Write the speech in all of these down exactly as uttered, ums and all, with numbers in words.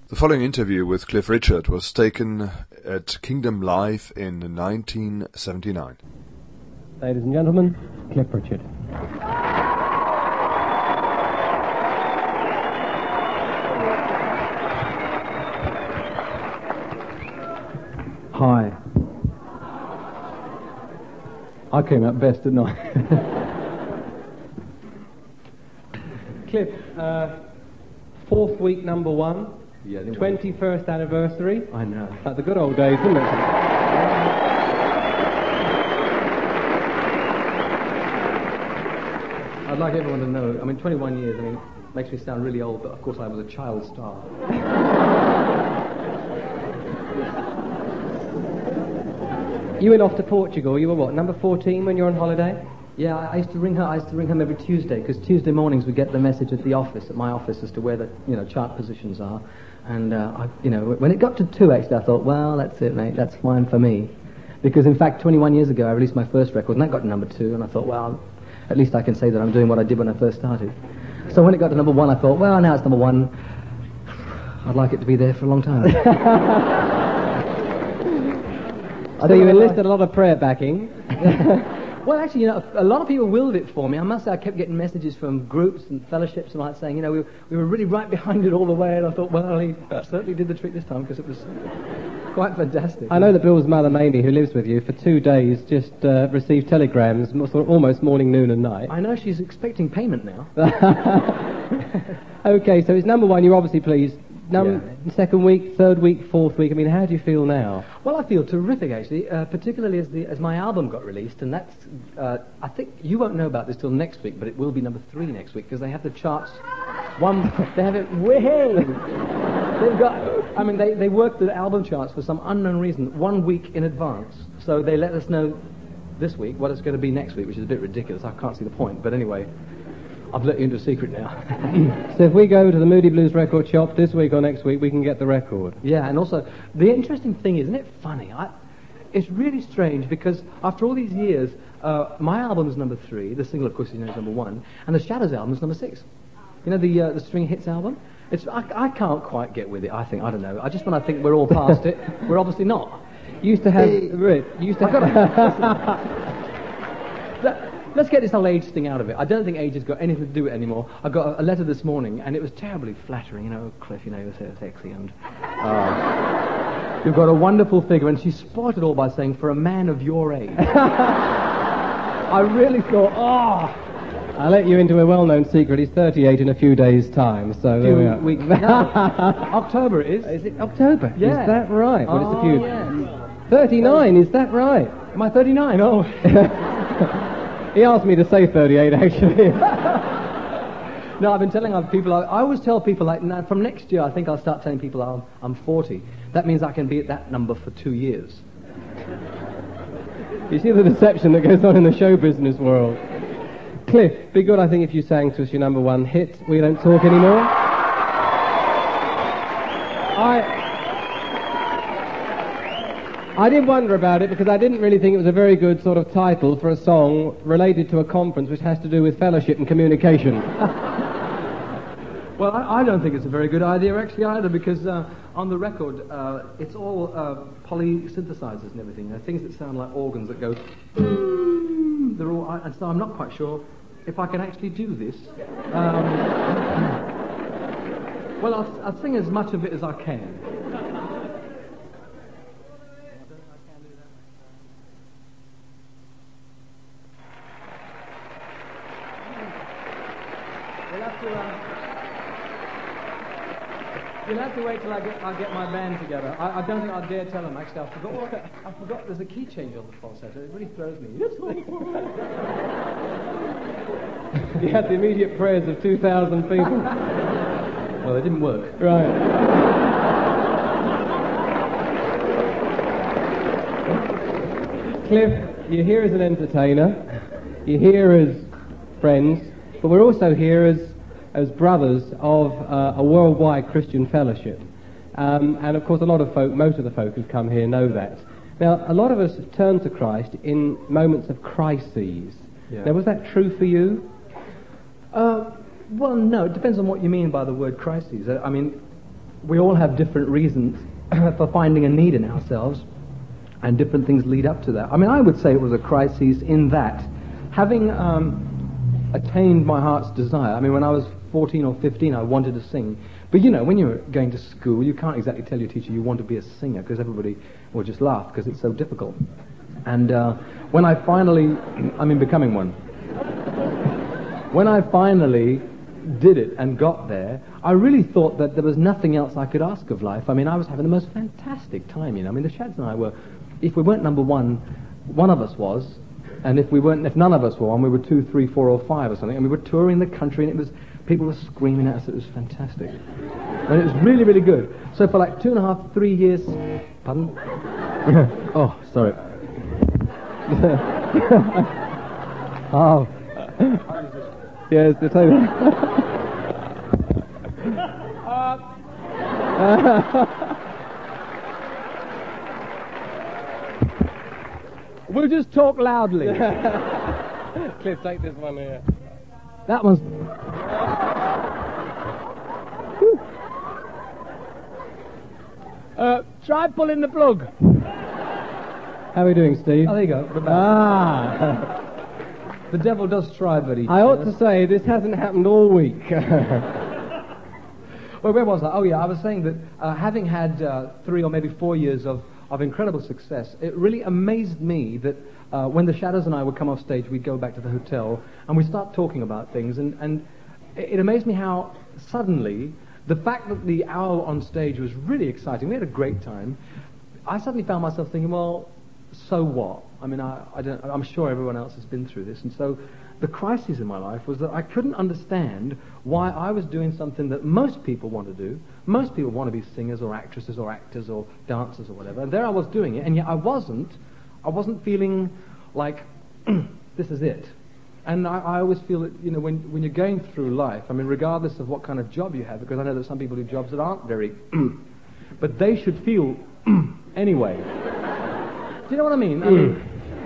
The following interview with Cliff Richard was taken at Kingdom Live in nineteen seventy-nine. Ladies and gentlemen, Cliff Richard. Hi. I came up best, didn't I? Cliff, uh, fourth week number one. Yeah, twenty-first anniversary. I know. Like the good old days, isn't it? I'd like everyone to know, I mean, twenty-one years, I mean, makes me sound really old, but of course I was a child star. You went off to Portugal. You were what, number fourteen when you were on holiday? Yeah, I used to ring her. I used to ring home every Tuesday, because Tuesday mornings we get the message at the office, at my office, as to where the, you know, chart positions are. And, uh, I, you know, when it got to two, actually, I thought, well, that's it, mate, that's fine for me. Because, in fact, twenty-one years ago, I released my first record, and that got to number two, and I thought, well, at least I can say that I'm doing what I did when I first started. So when it got to number one, I thought, well, now it's number one. I'd like it to be there for a long time. So you enlisted a lot of prayer backing. Well, actually, you know, a lot of people willed it for me. I must say, I kept getting messages from groups and fellowships and like saying, you know, we, we were really right behind it all the way, and I thought, well, he certainly did the trick this time, because it was quite fantastic. I know that Bill's mother, Mamie, who lives with you, for two days just uh, received telegrams, sort of almost morning, noon and night. I know she's expecting payment now. Okay, so it's number one, you're obviously pleased. Num- Yeah. Second week, third week, fourth week, I mean, how do you feel now? Well, I feel terrific, actually, uh, particularly as the as my album got released, and that's, uh, I think you won't know about this till next week, but it will be number three next week, because they have the charts, one, they have it way, they've got, I mean, they, they work the album charts for some unknown reason, one week in advance, so they let us know this week what it's going to be next week, which is a bit ridiculous, I can't see the point, but anyway, I've let you into a secret now. So if we go to the Moody Blues record shop this week or next week, we can get the record. Yeah, and also, the interesting thing is, isn't it funny? I, it's really strange, because after all these years, uh, my album is number three, the single, of course, you know, is number one, and the Shadows album is number six. You know, the uh, the String Hits album? It's I, I can't quite get with it, I think, I don't know. I just when I think we're all past it, we're obviously not. You used to have... Hey. Rick, you used to I've got to... Let's get this whole age thing out of it. I don't think age has got anything to do with it anymore. I got a, a letter this morning, and it was terribly flattering. You know, Cliff, you know, you're so sexy, and uh, you've got a wonderful figure. And she spoiled it all by saying, for a man of your age. I really thought, oh... I'll let you into a well-known secret. He's thirty-eight in a few days' time, so there we are. Weeks. No, October it is. Is it October? Yeah. Is that right? Well, Oh, it's a few... yes. thirty-nine, is that right? Am I thirty-nine? Oh... He asked me to say thirty-eight, actually. No, I've been telling other people, I, I always tell people, like, now, from next year, I think I'll start telling people I'm, I'm forty. That means I can be at that number for two years. You see the deception that goes on in the show business world. Cliff, be good, I think, if you sang to us your number one hit, We Don't Talk Anymore. I... I did wonder about it, because I didn't really think it was a very good sort of title for a song related to a conference which has to do with fellowship and communication. Well, I, I don't think it's a very good idea, actually, either, because uh, on the record, uh, it's all uh, polysynthesizers and everything. They're things that sound like organs that go... They're all, I, and so I'm not quite sure if I can actually do this. Um, well, I'll, I'll sing as much of it as I can. You'll have to wait till I get I get my band together. I, I don't think I'll dare tell them. Actually, I forgot. What, I forgot. There's a key change on the falsetto. It really throws me. You had the immediate prayers of two thousand people. Well, it didn't work. Right. Cliff, you're here as an entertainer. You're here as friends, but we're also here as as brothers of uh, a worldwide Christian fellowship. Um, and of course a lot of folk, most of the folk who've come here know that. Now, a lot of us turn to Christ in moments of crises. Yeah. Now, was that true for you? Uh, well, no, it depends on what you mean by the word crises. Uh, I mean, we all have different reasons for finding a need in ourselves, and different things lead up to that. I mean, I would say it was a crisis in that, having um, attained my heart's desire, I mean, when I was fourteen or fifteen, I wanted to sing. But, you know, when you're going to school, you can't exactly tell your teacher you want to be a singer, because everybody will just laugh, because it's so difficult. And uh, when I finally, I mean, becoming one, when I finally did it and got there, I really thought that there was nothing else I could ask of life. I mean, I was having the most fantastic time, you know. I mean, the Shads and I were, if we weren't number one, one of us was, and if we weren't, if none of us were one, we were two, three, four, or five or something, and we were touring the country, and it was, people were screaming at us. It was fantastic. And it was really, really good. So for like two and a half, three years, pardon? Oh, sorry. Oh. Yes, the table. We'll just talk loudly. Cliff, take this one here. That one's... uh, try pulling the plug. How are we doing, Steve? Oh, there you go. Ah. The devil does try, but he... I ought to say, this hasn't happened all week. Well, where was I? Oh, yeah, I was saying that uh, having had uh, three or maybe four years of, of incredible success, it really amazed me that uh, when the Shadows and I would come off stage, we'd go back to the hotel, and we'd start talking about things, and, and it, it amazed me how suddenly the fact that the hour on stage was really exciting. We had a great time. I suddenly found myself thinking, well, so what? I mean, I, I don't, I'm sure everyone else has been through this. And so the crisis in my life was that I couldn't understand why I was doing something that most people want to do. Most people want to be singers or actresses or actors or dancers or whatever. And there I was doing it, and yet I wasn't. I wasn't feeling like, this is it. And I, I always feel that, you know, when, when you're going through life, I mean, regardless of what kind of job you have, because I know that some people do jobs that aren't very, but they should feel anyway. Do you know what I mean? I mean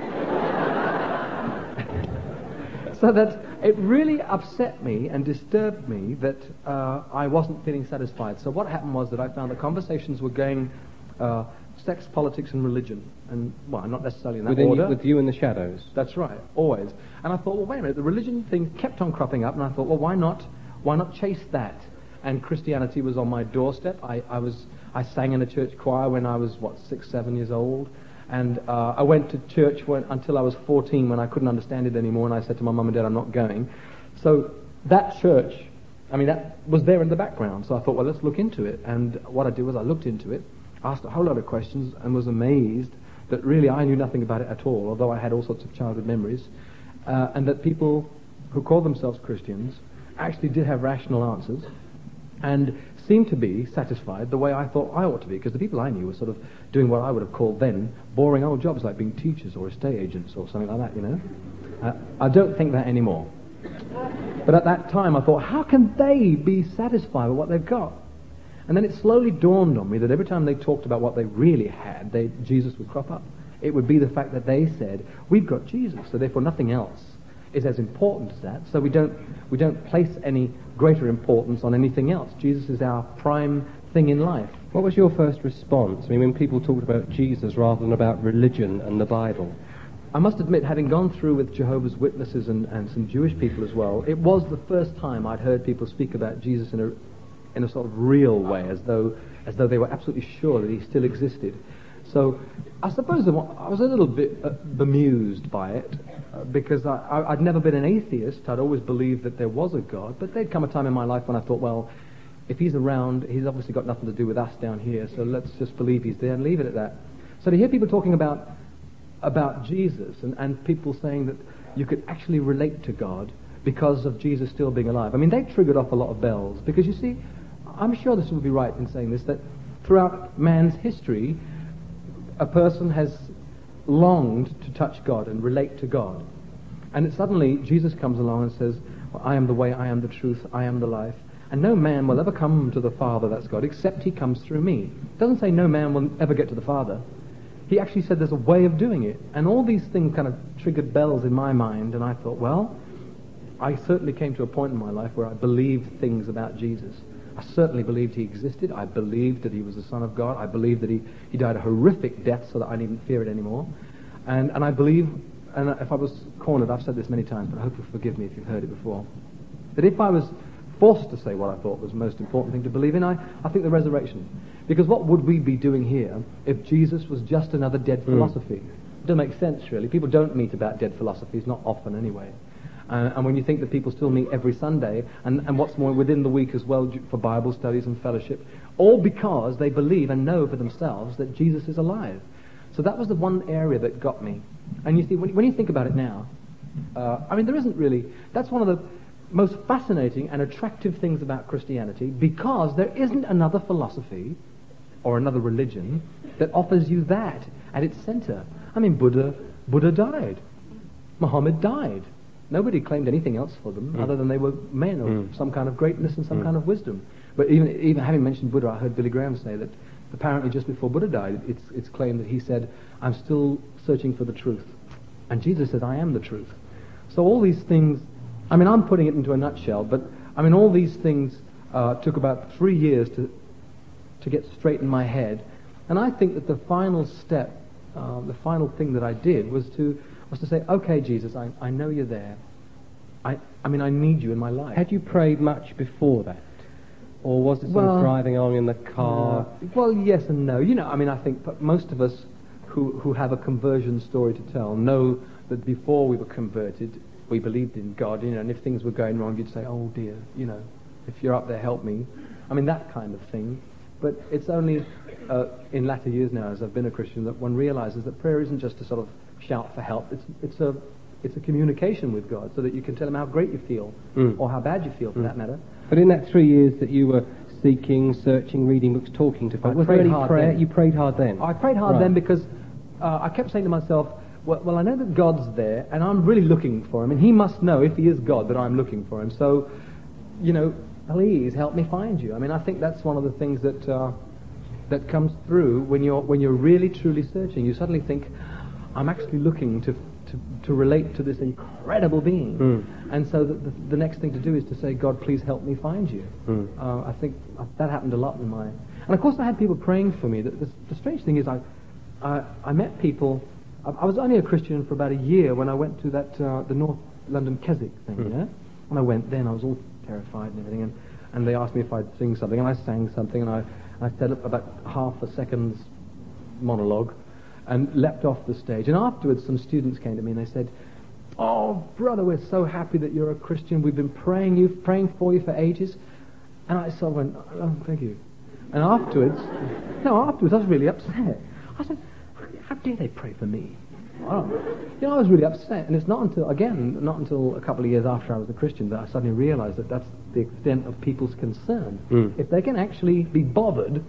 so that it really upset me and disturbed me that uh, I wasn't feeling satisfied. So what happened was that I found that conversations were going uh, sex, politics, and religion. And, well, not necessarily in that Within order. You, with you and the Shadows. That's right, always. And I thought, well, wait a minute, the religion thing kept on cropping up, and I thought, well, why not, why not chase that? And Christianity was on my doorstep. I, I was, I sang in a church choir when I was, what, six, seven years old. And uh, I went to church when, until I was fourteen, when I couldn't understand it anymore, and I said to my mum and dad, I'm not going. So that church, I mean, that was there in the background. So I thought, well, let's look into it. And what I did was I looked into it, asked a whole lot of questions, and was amazed that really I knew nothing about it at all, although I had all sorts of childhood memories, uh, and that people who call themselves Christians actually did have rational answers and seemed to be satisfied the way I thought I ought to be, because the people I knew were sort of doing what I would have called then boring old jobs, like being teachers or estate agents or something like that, you know. Uh, I don't think that anymore. But at that time I thought, how can they be satisfied with what they've got? And then it slowly dawned on me that every time they talked about what they really had, they, Jesus would crop up. It would be the fact that they said, we've got Jesus, so therefore nothing else is as important as that, so we don't we don't place any greater importance on anything else. Jesus is our prime thing in life. What was your first response? I mean, when people talked about Jesus rather than about religion and the Bible? I must admit, having gone through with Jehovah's Witnesses and, and some Jewish people as well, it was the first time I'd heard people speak about Jesus in a in a sort of real way, as though as though they were absolutely sure that he still existed. So I suppose I was a little bit uh, bemused by it, uh, because I, I, I'd never been an atheist. I'd always believed that there was a God, but there'd come a time in my life when I thought, well, if he's around, he's obviously got nothing to do with us down here, so let's just believe he's there and leave it at that. So to hear people talking about about Jesus, and, and people saying that you could actually relate to God because of Jesus still being alive, I mean, they triggered off a lot of bells, because you see, I'm sure this would be right in saying this, that throughout man's history, a person has longed to touch God and relate to God. And it suddenly, Jesus comes along and says, well, I am the way, I am the truth, I am the life. And no man will ever come to the Father, that's God, except he comes through me. It doesn't say no man will ever get to the Father. He actually said there's a way of doing it. And all these things kind of triggered bells in my mind, and I thought, well, I certainly came to a point in my life where I believed things about Jesus. I certainly believed he existed. I believed that he was the Son of God. I believed that he, he died a horrific death so that I needn't fear it anymore. And, and I believe, and if I was cornered, I've said this many times, but I hope you'll forgive me if you've heard it before, that if I was forced to say what I thought was the most important thing to believe in, I, I think the resurrection. Because what would we be doing here if Jesus was just another dead philosophy? It doesn't make sense, really. People don't meet about dead philosophies, not often anyway. Uh, and when you think that people still meet every Sunday, and, and what's more, within the week as well for Bible studies and fellowship, all because they believe and know for themselves that Jesus is alive. So that was the one area that got me. And you see, when, when you think about it now, uh, I mean, there isn't really, that's one of the most fascinating and attractive things about Christianity, because there isn't another philosophy or another religion that offers you that at its center. I mean, Buddha, Buddha died. Muhammad died. Nobody claimed anything else for them mm. other than they were men of mm. some kind of greatness and some mm. kind of wisdom. But even even having mentioned Buddha, I heard Billy Graham say that apparently just before Buddha died, it's it's claimed that he said, "I'm still searching for the truth," and Jesus said, "I am the truth." So all these things, I mean, I'm putting it into a nutshell, but I mean, all these things uh, took about three years to to get straight in my head, and I think that the final step, uh, the final thing that I did was to was to say, "Okay, Jesus, I, I know you're there. I I mean, I need you in my life." Had you prayed much before that? Or was it sort well, of driving along in the car? Uh, well, yes and no. You know, I mean, I think most of us who, who have a conversion story to tell know that before we were converted, we believed in God, you know, and if things were going wrong, you'd say, "Oh dear, you know, if you're up there, help me." I mean, that kind of thing. But it's only uh, in latter years now, as I've been a Christian, that one realizes that prayer isn't just to sort of shout for help. It's it's a it's a communication with God, so that you can tell him how great you feel, mm. or how bad you feel, for mm. that matter. But in that three years that you were seeking, searching, reading books, talking to folk, was there any prayer? Then. You prayed hard then? I prayed hard right. then because uh, I kept saying to myself, well, well, I know that God's there, and I'm really looking for him, and he must know, if he is God, that I'm looking for him. So, you know, please help me find you. I mean, I think that's one of the things that uh, that comes through when you're when you're really truly searching. You suddenly think, I'm actually looking to to, to relate to this incredible being. Mm. And so the, the, the next thing to do is to say, God, please help me find you. Mm. Uh, I think that happened a lot in my... And of course I had people praying for me. The, the, the strange thing is I, I, I met people... I, I was only a Christian for about a year when I went to that uh, the North London Keswick thing, mm. yeah? And I went then, I was all terrified and everything, and, and they asked me if I'd sing something, and I sang something, and I, I said about half a second's monologue, and leapt off the stage. And afterwards, some students came to me and they said, "Oh, brother, we're so happy that you're a Christian. We've been praying you, praying for you for ages." And I sort of went, "Oh, thank you." And afterwards, no, afterwards, I was really upset. I said, "How dare they pray for me?" Oh. You know, I was really upset. And it's not until, again, not until a couple of years after I was a Christian that I suddenly realized that that's the extent of people's concern. Mm. If they can actually be bothered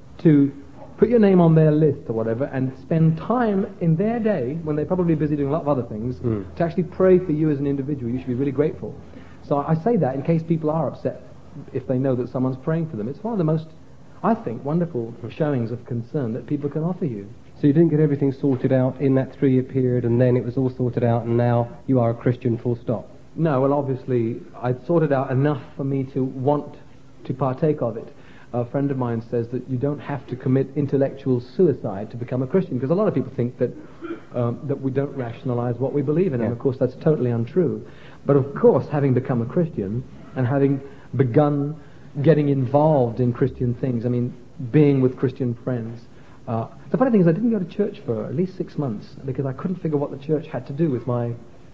to put your name on their list or whatever and spend time in their day, when they're probably busy doing a lot of other things, mm. to actually pray for you as an individual, you should be really grateful. So I say that in case people are upset if they know that someone's praying for them. It's one of the most, I think, wonderful showings of concern that people can offer you. So you didn't get everything sorted out in that three-year period, and then it was all sorted out, and now you are a Christian full stop? No, well, obviously, I'd sorted out enough for me to want to partake of it. A friend of mine says that you don't have to commit intellectual suicide to become a Christian, because a lot of people think that um, that we don't rationalize what we believe in, yeah. and of course that's totally untrue. But of course, having become a Christian and having begun getting involved in Christian things, I mean, being with Christian friends. Uh, the funny thing is I didn't go to church for at least six months because I couldn't figure what the church had to do with my...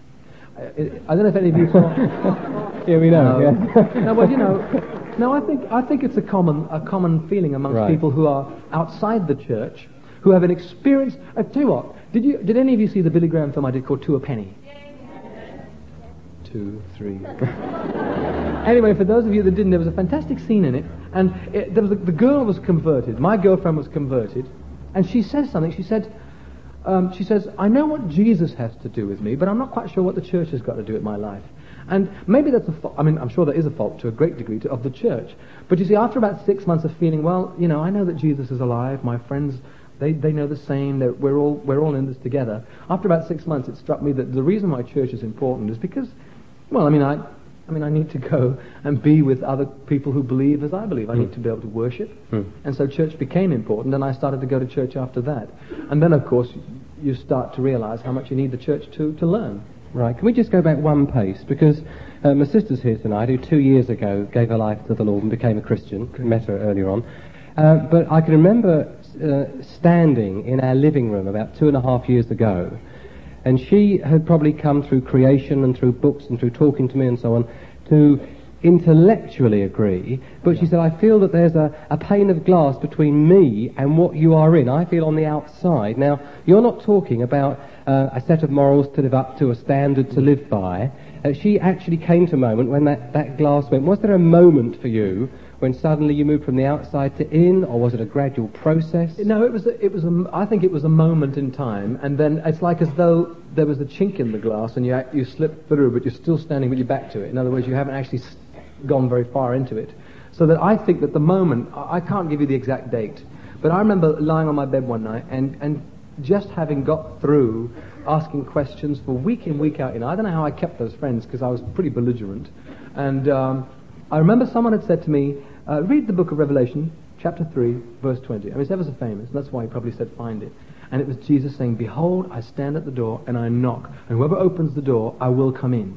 I, I don't know if any of you saw... Yeah, we know. Uh, yeah. No, well, you know... No, I think I think it's a common a common feeling amongst right. people who are outside the church, who have an experience. I tell you what, did you did any of you see the Billy Graham film I did called Two a Penny? Two, three. Anyway, for those of you that didn't, there was a fantastic scene in it, and it, there was a, the girl was converted. My girlfriend was converted, and she says something. She said, um, she says, "I know what Jesus has to do with me, but I'm not quite sure what the church has got to do with my life." And maybe that's a fault. I mean, I'm sure there is a fault to a great degree to, of the church. But you see, after about six months of feeling, well, you know, I know that Jesus is alive. My friends, they, they know the same. They're, we're all we're all in this together. After about six months, it struck me that the reason why church is important is because, well, I mean, I I mean, I need to go and be with other people who believe as I believe. I mm. need to be able to worship. Mm. And so church became important, and I started to go to church after that. And then, of course, you start to realize how much you need the church to, to learn. Right. Can we just go back one pace? Because uh, my sister's here tonight, who two years ago gave her life to the Lord and became a Christian. Okay. Met her earlier on. Uh, but I can remember uh, standing in our living room about two and a half years ago, and she had probably come through creation and through books and through talking to me and so on to intellectually agree, but she said, I feel that there's a, a pane of glass between me and what you are in. I feel on the outside. Now, you're not talking about uh, a set of morals to live up to, a standard to live by. Uh, she actually came to a moment when that, that glass went. Was there a moment for you when suddenly you moved from the outside to in, or was it a gradual process? No, it was. A, it was. A, I think it was a moment in time, and then it's like as though there was a chink in the glass, and you you slipped through, but you're still standing with your back to it. In other words, you haven't actually gone very far into it. So that I think that the moment, I can't give you the exact date, but I remember lying on my bed one night and and just having got through asking questions for week in, week out. You know, I don't know how I kept those friends because I was pretty belligerent, and um, I remember someone had said to me, Uh, read the book of Revelation, chapter three, verse twenty. I mean, it's ever so famous, and that's why he probably said, find it. And it was Jesus saying, behold, I stand at the door, and I knock, and whoever opens the door, I will come in.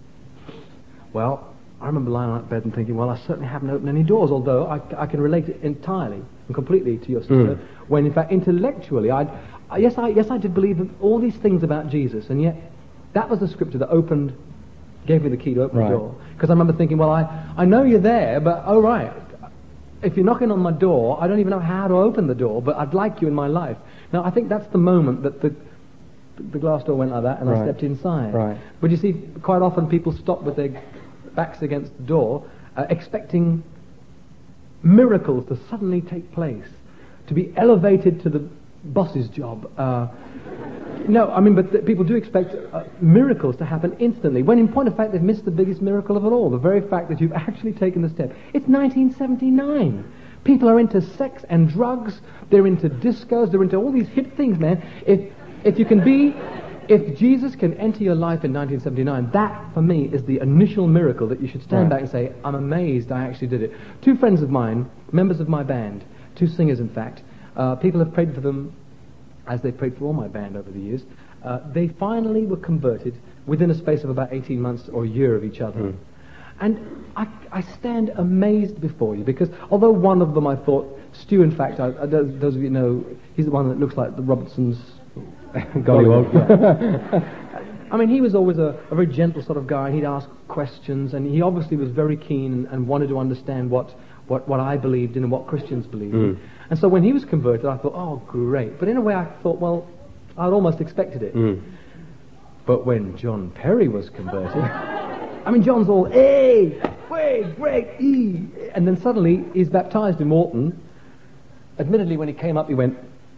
Well, I remember lying on that bed and thinking, well, I certainly haven't opened any doors, although I, I can relate it entirely and completely to your sister, mm. when in fact, intellectually, I'd, I, yes, I, yes, I did believe all these things about Jesus, and yet that was the scripture that opened gave me the key to open right. the door. Because I remember thinking, well, I, I know you're there, but oh right, if you're knocking on my door, I don't even know how to open the door, but I'd like you in my life. Now, I think that's the moment that the the glass door went like that, and right. I stepped inside. Right. But you see, quite often people stop with their backs against the door, uh, expecting miracles to suddenly take place, to be elevated to the boss's job. Uh, No, I mean, but th- people do expect uh, miracles to happen instantly, when in point of fact they've missed the biggest miracle of it all, the very fact that you've actually taken the step. It's nineteen seventy-nine. People are into sex and drugs, they're into discos, they're into all these hip things, man. If if you can be, if Jesus can enter your life in nineteen seventy-nine, that, for me, is the initial miracle that you should stand right. back and say, I'm amazed I actually did it. Two friends of mine, members of my band, two singers in fact, uh, people have prayed for them as they prayed for all my band over the years, uh, they finally were converted within a space of about eighteen months or a year of each other. Mm. And I, I stand amazed before you, because although one of them I thought, Stu, in fact, I, I, those of you know, he's the one that looks like the Robertsons. Gollywog. Yeah. I mean, he was always a, a very gentle sort of guy, and he'd ask questions, and he obviously was very keen and, and wanted to understand what, what, what I believed in and what Christians believed mm. in. And so when he was converted, I thought, oh, great. But in a way, I thought, well, I'd almost expected it. Mm. But when John Perry was converted, I mean, John's all, hey, way, great, e. And then suddenly, he's baptized in Walton. Admittedly, when he came up, he went...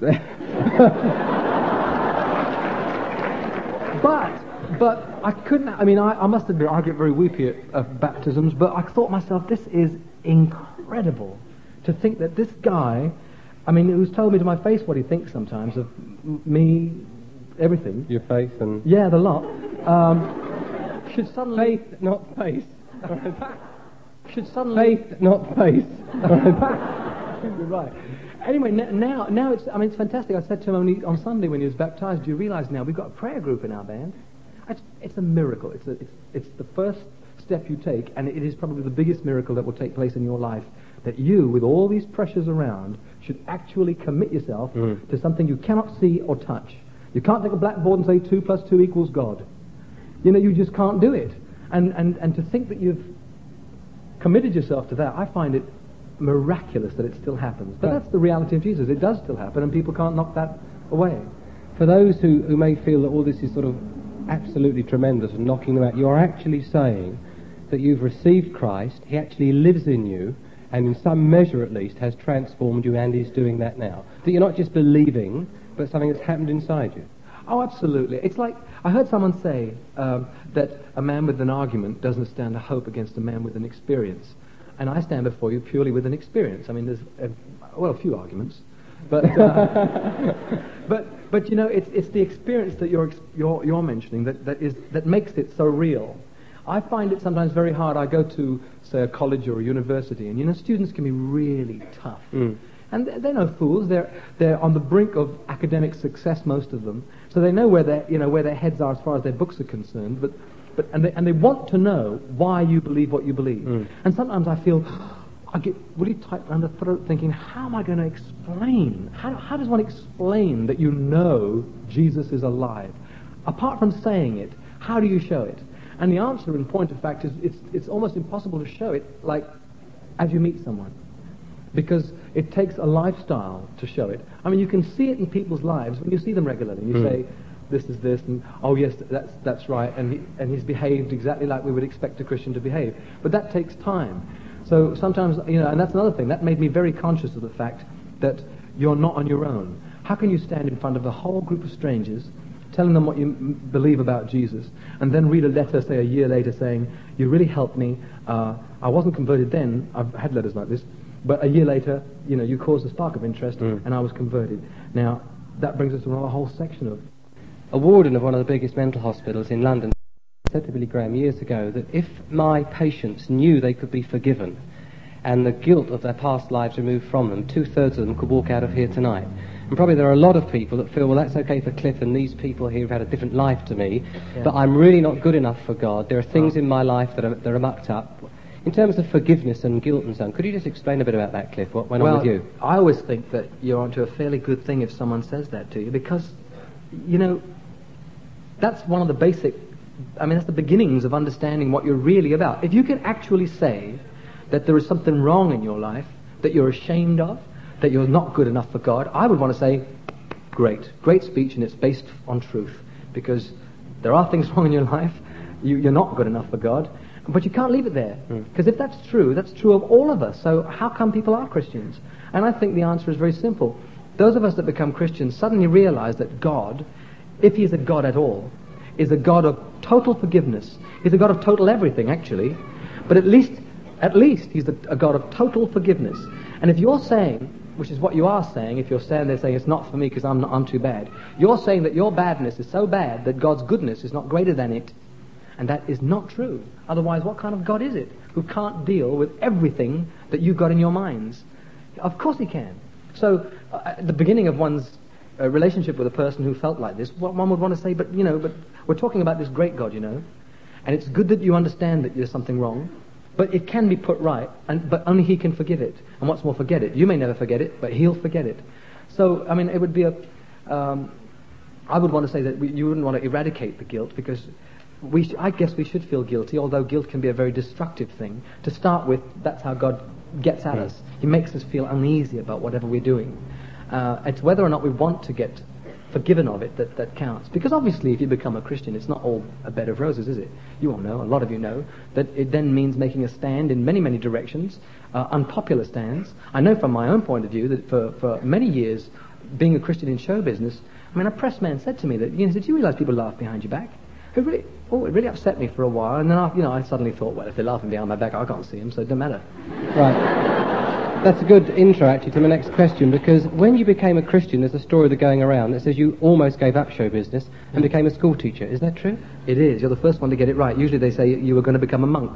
But, but I couldn't, I mean, I, I must admit, I get very weepy at, at baptisms, but I thought myself, this is incredible. To think that this guy, I mean, who's told me to my face what he thinks sometimes of m- me, everything. Your face and... Yeah, the lot. Um, should suddenly... Faith, not face. should suddenly... Faith, not face. You're right. Anyway, n- now, now it's, I mean, it's fantastic. I said to him only on Sunday when he was baptized, do you realize now we've got a prayer group in our band? It's, it's a miracle. It's, a, it's, it's the first step you take, and it is probably the biggest miracle that will take place in your life. That you, with all these pressures around, should actually commit yourself mm. to something you cannot see or touch. You can't take a blackboard and say two plus two equals God. You know, you just can't do it. And, and, and to think that you've committed yourself to that, I find it miraculous that it still happens. But that's the reality of Jesus. It does still happen, and people can't knock that away. For those who, who may feel that all this is sort of absolutely tremendous and knocking them out, you're actually saying that you've received Christ, he actually lives in you, and in some measure at least has transformed you, and is doing that now. That you're not just believing, but something that's happened inside you. Oh, absolutely. It's like, I heard someone say um, that a man with an argument doesn't stand a hope against a man with an experience. And I stand before you purely with an experience. I mean, there's, a, well, a few arguments. But, uh, but, but you know, it's, it's the experience that you're, you're, you're mentioning that, that, is, that makes it so real. I find it sometimes very hard. I go to, say, a college or a university, and, you know, students can be really tough. Mm. And they're, they're no fools. They're they're on the brink of academic success, most of them. So they know where their you know where their heads are as far as their books are concerned. But but and they and they want to know why you believe what you believe. Mm. And sometimes I feel I get really tight around the throat, thinking, how am I going to explain? How how does one explain that you know Jesus is alive? Apart from saying it, how do you show it? And the answer, in point of fact, is it's it's almost impossible to show it like as you meet someone. Because it takes a lifestyle to show it. I mean, you can see it in people's lives when you see them regularly. You mm. say, this is this, and oh yes, that's that's right, and he, and he's behaved exactly like we would expect a Christian to behave. But that takes time. So sometimes, you know, and that's another thing. That made me very conscious of the fact that you're not on your own. How can you stand in front of a whole group of strangers, telling them what you m- believe about Jesus, and then read a letter, say a year later, saying, you really helped me, uh, I wasn't converted then, I've had letters like this, but a year later, you know, you caused a spark of interest, mm. and I was converted. Now, that brings us to a whole section of... A warden of one of the biggest mental hospitals in London said to Billy Graham years ago that if my patients knew they could be forgiven and the guilt of their past lives removed from them, two-thirds of them could walk out of here tonight. And probably there are a lot of people that feel, well, that's okay for Cliff and these people here have had a different life to me, yeah. but I'm really not good enough for God. There are things oh. in my life that are, that are mucked up. In terms of forgiveness and guilt and so on, could you just explain a bit about that, Cliff? What went well, on with you? I always think that you're onto a fairly good thing if someone says that to you, because, you know, that's one of the basic, I mean, that's the beginnings of understanding what you're really about. If you can actually say that there is something wrong in your life, that you're ashamed of, that you're not good enough for God, I would want to say, great, great speech, and it's based on truth, because there are things wrong in your life, you, you're not good enough for God, but you can't leave it there, because mm. if that's true, that's true of all of us. So how come people are Christians? And I think the answer is very simple. Those of us that become Christians suddenly realize that God, if he is a God at all, is a God of total forgiveness. He's a God of total everything, actually. But at least, at least he's a, a God of total forgiveness. And if you're saying, which is what you are saying, if you're standing there saying it's not for me because I'm, I'm too bad, you're saying that your badness is so bad that God's goodness is not greater than it. And that is not true. Otherwise, what kind of God is it who can't deal with everything that you've got in your minds? Of course he can. So, uh, at the beginning of one's uh, relationship with a person who felt like this, one would want to say, but, you know, but we're talking about this great God, you know, and it's good that you understand that there's something wrong, but it can be put right, and but only he can forgive it. And what's more, forget it. You may never forget it, but he'll forget it. So, I mean, it would be a... Um, I would want to say that we, you wouldn't want to eradicate the guilt, because... We sh- I guess we should feel guilty, although guilt can be a very destructive thing. To start with, that's how God gets at mm. us. He makes us feel uneasy about whatever we're doing. Uh, it's whether or not we want to get forgiven of it that, that counts. Because obviously, if you become a Christian, it's not all a bed of roses, is it? You all know, a lot of you know, that it then means making a stand in many, many directions, uh, unpopular stands. I know from my own point of view that for, for many years, being a Christian in show business, I mean, a press man said to me that, you know, did you realize people laugh behind your back? It really, oh, it really upset me for a while, and then I, you know, I suddenly thought, well, if they're laughing behind my back, I can't see them, so it doesn't matter. Right. That's a good intro, actually, to my next question, because when you became a Christian, there's a story that going around that says you almost gave up show business and became a school teacher. Is that true? It is. You're the first one to get it right. Usually they say you were going to become a monk.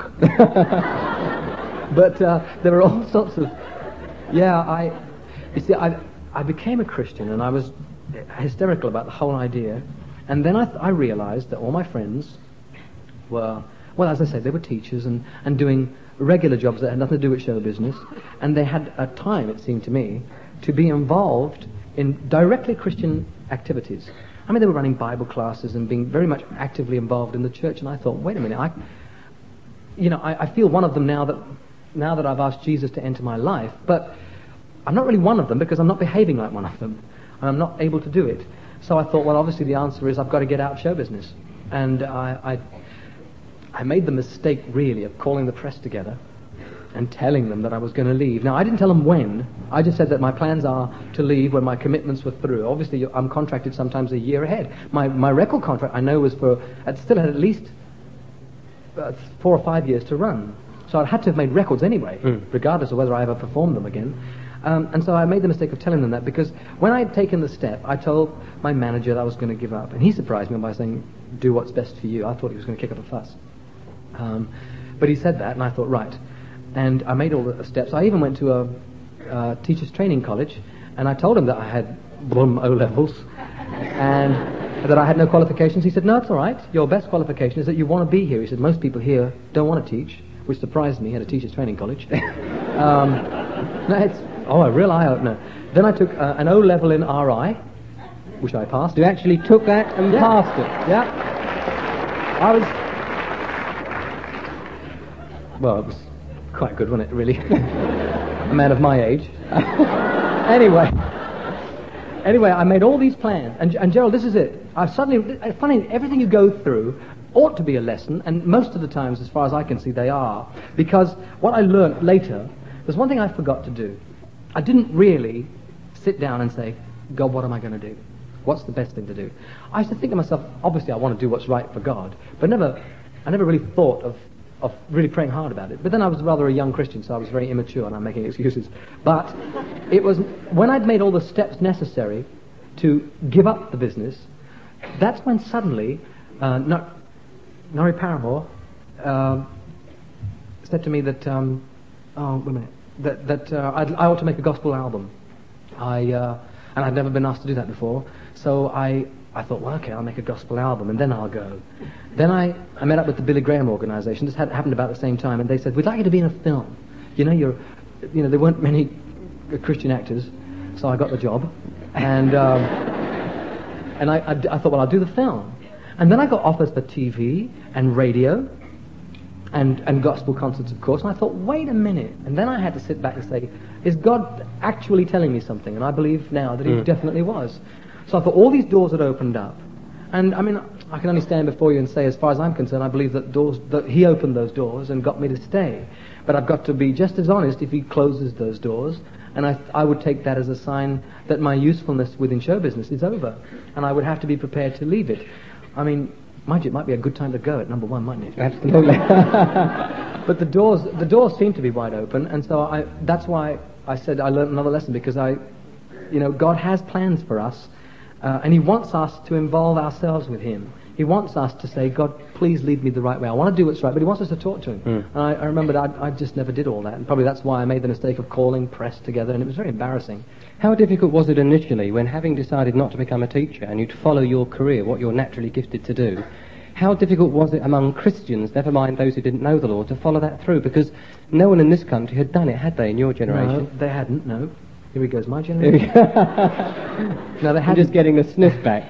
But uh, there are all sorts of... Yeah, I... You see, I, I became a Christian, and I was hysterical about the whole idea. And then I, th- I realized that all my friends were, well, as I said, they were teachers and, and doing regular jobs that had nothing to do with show business. And they had a time, it seemed to me, to be involved in directly Christian activities. I mean, they were running Bible classes and being very much actively involved in the church. And I thought, wait a minute, I, you know, I, I feel one of them now that, now that I've asked Jesus to enter my life. But I'm not really one of them because I'm not behaving like one of them. And I'm not able to do it. So I thought, well, obviously the answer is I've got to get out of show business. And I, I, I made the mistake, really, of calling the press together and telling them that I was going to leave. Now, I didn't tell them when. I just said that my plans are to leave when my commitments were through. Obviously, I'm contracted sometimes a year ahead. My my record contract, I know, was for, it still had at least uh, four or five years to run. So I had to have made records anyway, mm. regardless of whether I ever performed them again. Um, and so I made the mistake of telling them that, because when I had taken the step, I told my manager that I was going to give up. And he surprised me by saying, do what's best for you. I thought he was going to kick up a fuss. Um, but he said that, and I thought, right. And I made all the steps. I even went to a uh, teacher's training college, and I told him that I had blum O-levels, and that I had no qualifications. He said, no, it's all right. Your best qualification is that you want to be here. He said, most people here don't want to teach, which surprised me at a teacher's training college. um, no, it's, oh, a real eye-opener. Then I took uh, an O-level in R I, which I passed. You actually took that and Yeah. passed it. Yeah. I was... Well, it was quite good, wasn't it, really? A man of my age. Anyway... Anyway, I made all these plans, and, and Gerald, this is it. I suddenly, funny, everything you go through ought to be a lesson, and most of the times, as far as I can see, they are. Because what I learnt later, there's one thing I forgot to do. I didn't really sit down and say, God, what am I going to do? What's the best thing to do? I used to think to myself, obviously I want to do what's right for God, but never, I never really thought of of really praying hard about it. But then I was rather a young Christian, so I was very immature, and I'm making excuses. But it was when I'd made all the steps necessary to give up the business, that's when suddenly uh, Nor- Norrie Paramore uh, said to me that, um, oh, wait a minute, that, that uh, I'd, I ought to make a gospel album. I uh, and I'd never been asked to do that before, so I I thought, well, okay, I'll make a gospel album, and then I'll go. Then I, I met up with the Billy Graham organisation. This had, happened about the same time, and they said, we'd like you to be in a film. You know, you're, you know, there weren't many Christian actors, so I got the job. And um, and I, I, I thought, well, I'll do the film. And then I got offers for T V and radio and, and gospel concerts, of course. And I thought, wait a minute. And then I had to sit back and say, is God actually telling me something? And I believe now that he Mm. definitely was. So I thought all these doors had opened up. And, I mean, I can only stand before you and say, as far as I'm concerned, I believe that doors that he opened those doors and got me to stay. But I've got to be just as honest if he closes those doors. And I, I would take that as a sign that my usefulness within show business is over. And I would have to be prepared to leave it. I mean, mind you, it might be a good time to go at number one, mightn't it? Absolutely. But the doors, the doors seem to be wide open, and so I, that's why I said I learned another lesson, because I, you know, God has plans for us, uh, and He wants us to involve ourselves with Him. He wants us to say, God, please lead me the right way. I want to do what's right, but He wants us to talk to Him. Mm. And I, I remembered I, I just never did all that, and probably that's why I made the mistake of calling press together, and it was very embarrassing. How difficult was it initially when, having decided not to become a teacher and you'd follow your career, what you're naturally gifted to do, how difficult was it among Christians, never mind those who didn't know the Lord, to follow that through? Because no one in this country had done it, had they, in your generation? No, they hadn't, no. Here he goes, my generation. No, they I'm hadn't. just getting the sniff back.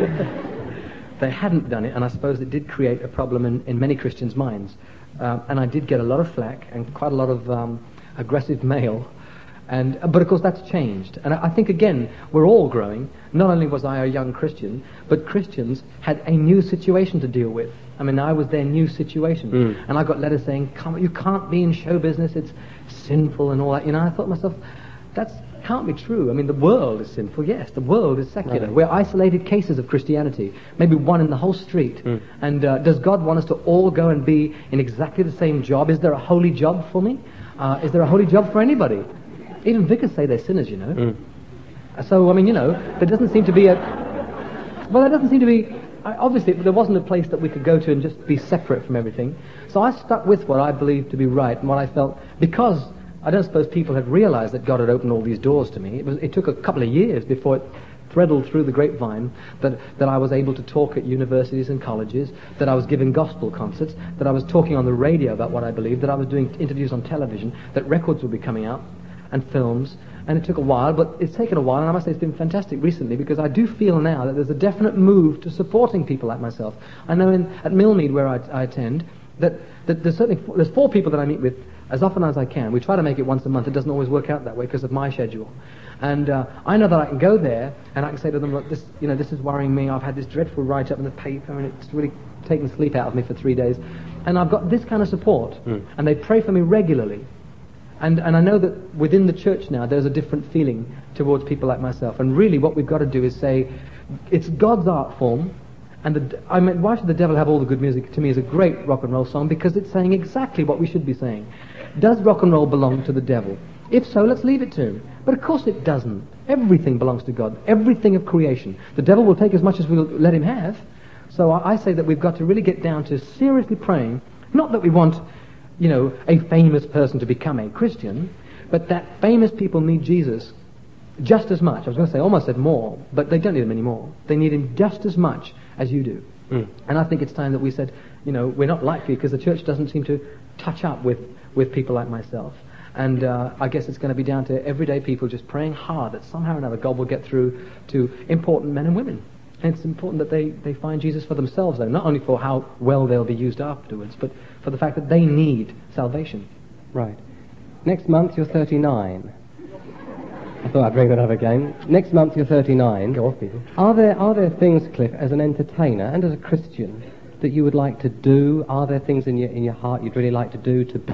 They hadn't done it, and I suppose it did create a problem in, in many Christians' minds. Um, and I did get a lot of flack and quite a lot of um, aggressive mail. And, but of course that's changed. And I, I think, again, we're all growing. Not only was I a young Christian, but Christians had a new situation to deal with. I mean, I was their new situation. Mm. And I got letters saying, Come, you can't be in show business, it's sinful and all that. You know, I thought to myself, that can't be true. I mean, the world is sinful, yes, the world is secular. Right. We're isolated cases of Christianity, maybe one in the whole street. Mm. And uh, does God want us to all go and be in exactly the same job? Is there a holy job for me? Uh, is there a holy job for anybody? Even vicars say they're sinners, you know. Mm. So, I mean, you know, there doesn't seem to be a... Well, there doesn't seem to be... I- Obviously, there wasn't a place that we could go to and just be separate from everything. So I stuck with what I believed to be right and what I felt... Because I don't suppose people had realized that God had opened all these doors to me. It was. It took a couple of years before it threaded through the grapevine that, that I was able to talk at universities and colleges, that I was giving gospel concerts, that I was talking on the radio about what I believed, that I was doing interviews on television, that records would be coming out, and films, and it took a while, but it's taken a while, and I must say it's been fantastic recently, because I do feel now that there's a definite move to supporting people like myself. I know in, at Millmead, where I, I attend, that, that there's certainly four, there's four people that I meet with as often as I can. We try to make it once a month. It doesn't always work out that way because of my schedule. And uh, I know that I can go there, and I can say to them, look, this, you know, this is worrying me. I've had this dreadful write-up in the paper, and it's really taken sleep out of me for three days. And I've got this kind of support, Mm. and they pray for me regularly. And, and I know that within the church now there's a different feeling towards people like myself. And really what we've got to do is say, it's God's art form. And the, I mean, Why Should the Devil Have All the Good Music, to me, is a great rock and roll song, because it's saying exactly what we should be saying. Does rock and roll belong to the devil? If so, let's leave it to him. But of course it doesn't. Everything belongs to God. Everything of creation. The devil will take as much as we'll let him have. So I, I say that we've got to really get down to seriously praying Not that we want, you know, a famous person to become a Christian, but that famous people need Jesus just as much. I was going to say almost said more, but they don't need him anymore. They need him just as much as you do. Mm. And I think it's time that we said, you know, we're not like you, because the church doesn't seem to touch up with, with people like myself. And uh, I guess it's going to be down to everyday people just praying hard that somehow or another God will get through to important men and women. And it's important that they, they find Jesus for themselves, though, not only for how well they'll be used afterwards, but for the fact that they need salvation. Right. Next month you're thirty-nine. I thought I'd bring that up again. Next month you're thirty-nine. Go off, people. Are there, are there things, Cliff, as an entertainer and as a Christian, that you would like to do? Are there things in your, in your heart you'd really like to do to...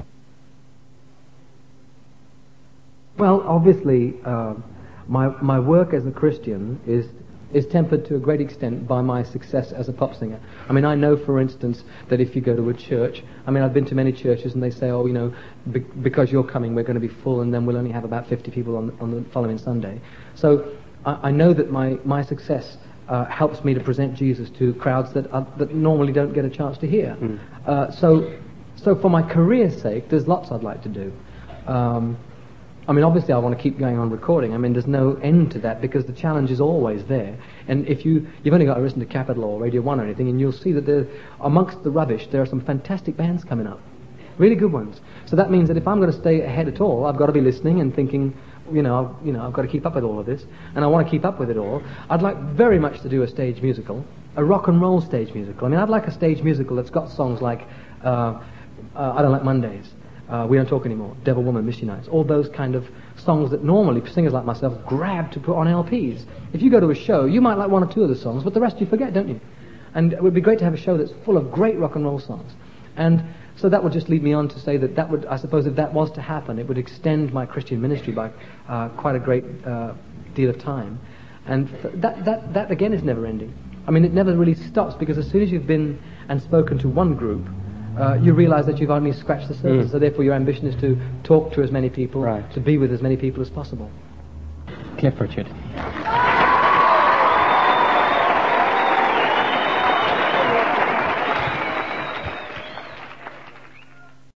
Well, obviously, uh, my my work as a Christian is is tempered to a great extent by my success as a pop singer. I mean, I know, for instance, that if you go to a church, I mean, I've been to many churches and they say, oh, you know, be, because you're coming, we're going to be full, and then we'll only have about fifty people on, on the following Sunday. So I, I know that my, my success uh, helps me to present Jesus to crowds that are, that normally don't get a chance to hear. Mm. Uh, so, so for my career's sake, there's lots I'd like to do. Um, I mean, obviously I want to keep going on recording. I mean, there's no end to that because the challenge is always there. And if you, you've only got to listen to Capital or Radio one or anything, and you'll see that there, amongst the rubbish, there are some fantastic bands coming up. Really good ones. So that means that if I'm going to stay ahead at all, I've got to be listening and thinking, you know, I've, you know, I've got to keep up with all of this. And I want to keep up with it all. I'd like very much to do a stage musical, a rock and roll stage musical. I mean, I'd like a stage musical that's got songs like, uh, uh, I Don't Like Mondays. Uh, We Don't Talk Anymore, Devil Woman, Misty Nights, all those kind of songs that normally singers like myself grab to put on L Ps. If you go to a show, you might like one or two of the songs, but the rest you forget, don't you? And it would be great to have a show that's full of great rock and roll songs. And so that would just lead me on to say that that would, I suppose if that was to happen, it would extend my Christian ministry by uh, quite a great uh, deal of time. And that, that, that again is never ending. I mean, it never really stops, because as soon as you've been and spoken to one group, Uh, you realize that you've only scratched the surface, mm. so therefore your ambition is to talk to as many people, right. to be with as many people as possible. Cliff Richard.